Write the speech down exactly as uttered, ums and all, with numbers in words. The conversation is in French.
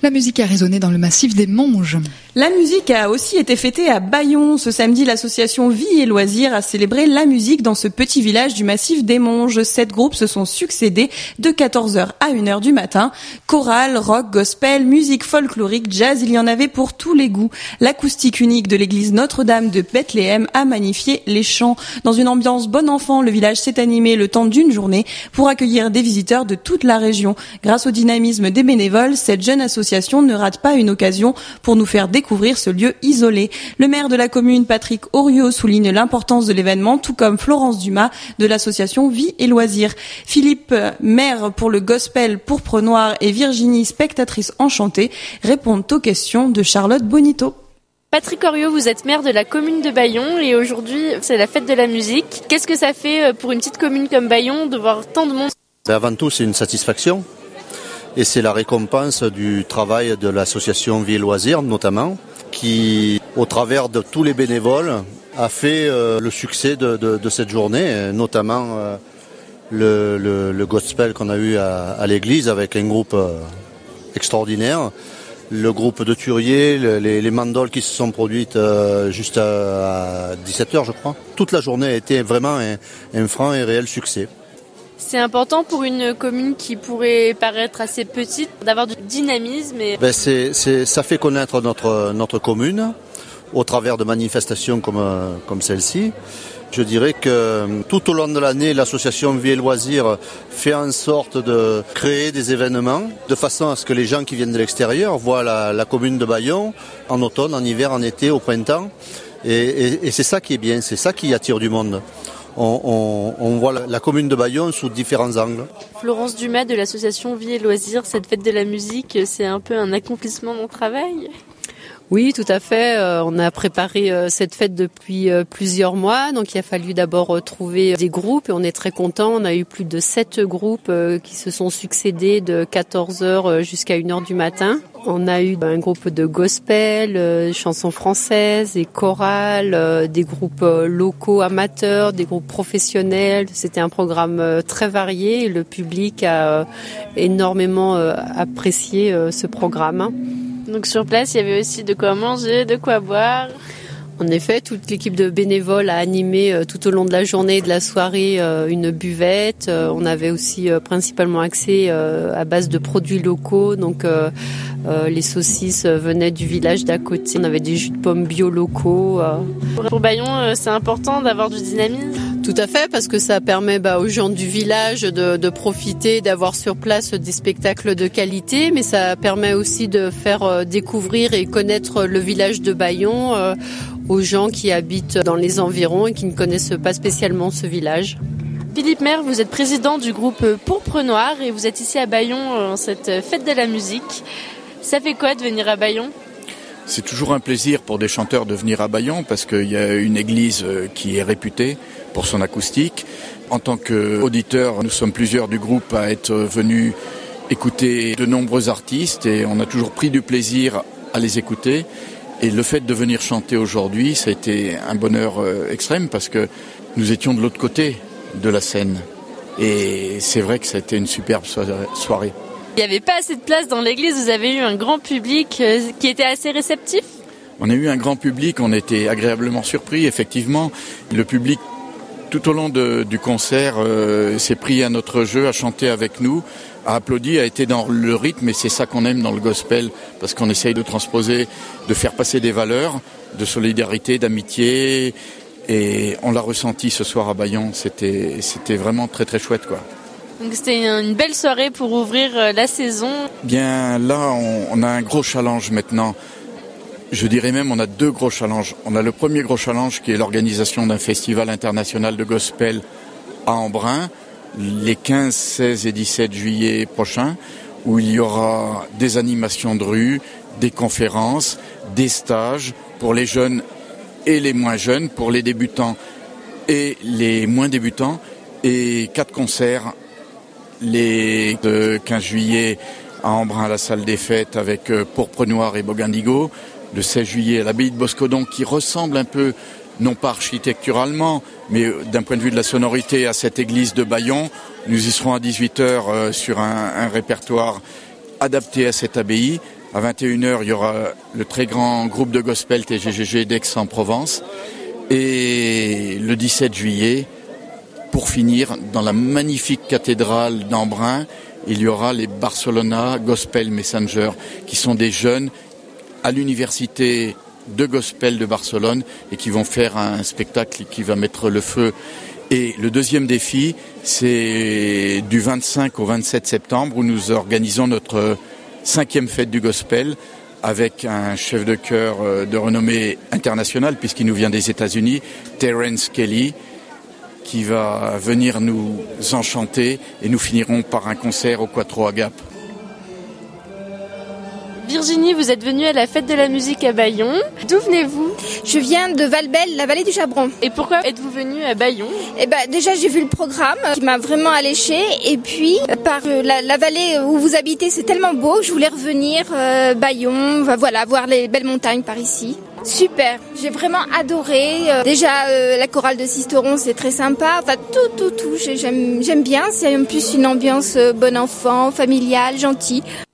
La musique a résonné dans le massif des Monges. La musique a aussi été fêtée à Bayon. Ce samedi, l'association Vie et Loisirs a célébré la musique dans ce petit village du massif des Monges. Sept groupes se sont succédés de quatorze heures à une heure du matin. Chorale, rock, gospel, musique folklorique, jazz, il y en avait pour tous les goûts. L'acoustique unique de l'église Notre-Dame de Bethléem a magnifié les chants. Dans une ambiance bon enfant, le village s'est animé le temps d'une journée pour accueillir des visiteurs de toute la région. Grâce au dynamisme des bénévoles, cette jeune association ne rate pas une occasion pour nous faire découvrir découvrir ce lieu isolé. Le maire de la commune, Patrick Oriot, souligne l'importance de l'événement, tout comme Florence Dumas de l'association Vie et Loisirs. Philippe, maire pour le gospel Pourpre Noir, et Virginie, spectatrice enchantée, répondent aux questions de Charlotte Bonito. Patrick Oriot, vous êtes maire de la commune de Bayon et aujourd'hui c'est la fête de la musique. Qu'est-ce que ça fait pour une petite commune comme Bayon de voir tant de monde ? Avant tout, c'est une satisfaction. Et c'est la récompense du travail de l'association Vie et Loisirs, notamment, qui, au travers de tous les bénévoles, a fait euh, le succès de, de, de cette journée, notamment euh, le, le, le gospel qu'on a eu à, à l'église avec un groupe euh, extraordinaire, le groupe de Turier, le, les, les mandoles qui se sont produites euh, juste à, à dix-sept heures, je crois. Toute la journée a été vraiment un, un franc et réel succès. C'est important pour une commune qui pourrait paraître assez petite d'avoir du dynamisme. Et... Ben c'est, c'est, ça fait connaître notre, notre commune au travers de manifestations comme, comme celle-ci. Je dirais que tout au long de l'année, l'association Vie et Loisirs fait en sorte de créer des événements de façon à ce que les gens qui viennent de l'extérieur voient la, la commune de Bayon en automne, en hiver, en été, au printemps. Et, et, et c'est ça qui est bien, c'est ça qui attire du monde. On, on, on voit la, la commune de Bayon sous différents angles. Florence Dumas de l'association Vie et Loisirs, cette fête de la musique, c'est un peu un accomplissement de mon travail ? Oui, tout à fait. Euh, on a préparé euh, cette fête depuis euh, plusieurs mois. Donc, il a fallu d'abord euh, trouver des groupes et on est très contents. On a eu plus de sept groupes euh, qui se sont succédés de quatorze heures jusqu'à une heure du matin. On a eu un groupe de gospel, euh, chansons françaises, et chorales, euh, des groupes euh, locaux amateurs, des groupes professionnels. C'était un programme euh, très varié et le public a euh, énormément euh, apprécié euh, ce programme. Donc sur place, il y avait aussi de quoi manger, de quoi boire. En effet, toute l'équipe de bénévoles a animé euh, tout au long de la journée et de la soirée euh, une buvette. Euh, on avait aussi euh, principalement accès euh, à base de produits locaux. Donc euh, euh, les saucisses venaient du village d'à côté. On avait des jus de pommes bio locaux. Euh. Pour Bayon, euh, c'est important d'avoir du dynamisme ? Tout à fait, parce que ça permet bah, aux gens du village de, de profiter, d'avoir sur place des spectacles de qualité, mais ça permet aussi de faire euh, découvrir et connaître le village de Bayon euh, aux gens qui habitent dans les environs et qui ne connaissent pas spécialement ce village. Philippe Maire, vous êtes président du groupe Pourpre Noir et vous êtes ici à Bayon en cette fête de la musique. Ça fait quoi de venir à Bayon ? C'est toujours un plaisir pour des chanteurs de venir à Bayon parce qu'il y a une église qui est réputée pour son acoustique. En tant qu'auditeurs, nous sommes plusieurs du groupe à être venus écouter de nombreux artistes et on a toujours pris du plaisir à les écouter. Et le fait de venir chanter aujourd'hui, ça a été un bonheur extrême parce que nous étions de l'autre côté de la scène. Et c'est vrai que ça a été une superbe soirée. Il n'y avait pas assez de place dans l'église, vous avez eu un grand public qui était assez réceptif ? On a eu un grand public, on a été agréablement surpris, effectivement. Le public, tout au long de, du concert, euh, s'est pris à notre jeu, a chanté avec nous, a applaudi, a été dans le rythme, et c'est ça qu'on aime dans le gospel, parce qu'on essaye de transposer, de faire passer des valeurs de solidarité, d'amitié, et on l'a ressenti ce soir à Bayon, c'était, c'était vraiment très très chouette, quoi. Donc c'était une belle soirée pour ouvrir la saison. Bien là, on, on a un gros challenge maintenant. Je dirais même on a deux gros challenges. On a le premier gros challenge qui est l'organisation d'un festival international de gospel à Embrun, les quinze, seize et dix-sept juillet prochains, où il y aura des animations de rue, des conférences, des stages pour les jeunes et les moins jeunes, pour les débutants et les moins débutants, et quatre concerts. Les de quinze juillet à Embrun à la salle des fêtes avec Pourpre Noir et Bogandigo, le seize juillet à l'abbaye de Boscodon qui ressemble un peu, non pas architecturalement, mais d'un point de vue de la sonorité à cette église de Bayon. Nous y serons à dix-huit heures sur un, un répertoire adapté à cette abbaye À vingt et une heures, il y aura le très grand groupe de gospel T G G G d'Aix-en-Provence. Et le dix-sept juillet, pour finir, dans la magnifique cathédrale d'Embrun, il y aura les Barcelona Gospel Messengers, qui sont des jeunes à l'université de gospel de Barcelone et qui vont faire un spectacle qui va mettre le feu. Et le deuxième défi, c'est du vingt-cinq au vingt-sept septembre, où nous organisons notre cinquième fête du gospel avec un chef de chœur de renommée internationale, puisqu'il nous vient des États-Unis, Terence Kelly, qui va venir nous enchanter, et nous finirons par un concert au Quattro Agapes. Virginie, vous êtes venue à la fête de la musique à Bayon. D'où venez-vous ? Je viens de Valbelle, la vallée du Chabron. Et pourquoi êtes-vous venue à Bayon ? Eh ben, déjà, j'ai vu le programme qui m'a vraiment alléché. Et puis, par la, la vallée où vous habitez, c'est tellement beau que je voulais revenir. Euh, Bayon, voilà, voir les belles montagnes par ici. Super, j'ai vraiment adoré. Euh, déjà, euh, la chorale de Sisteron, c'est très sympa. Enfin, tout, tout, tout, j'aime, j'aime bien. C'est en plus une ambiance euh, bon enfant, familiale, gentille.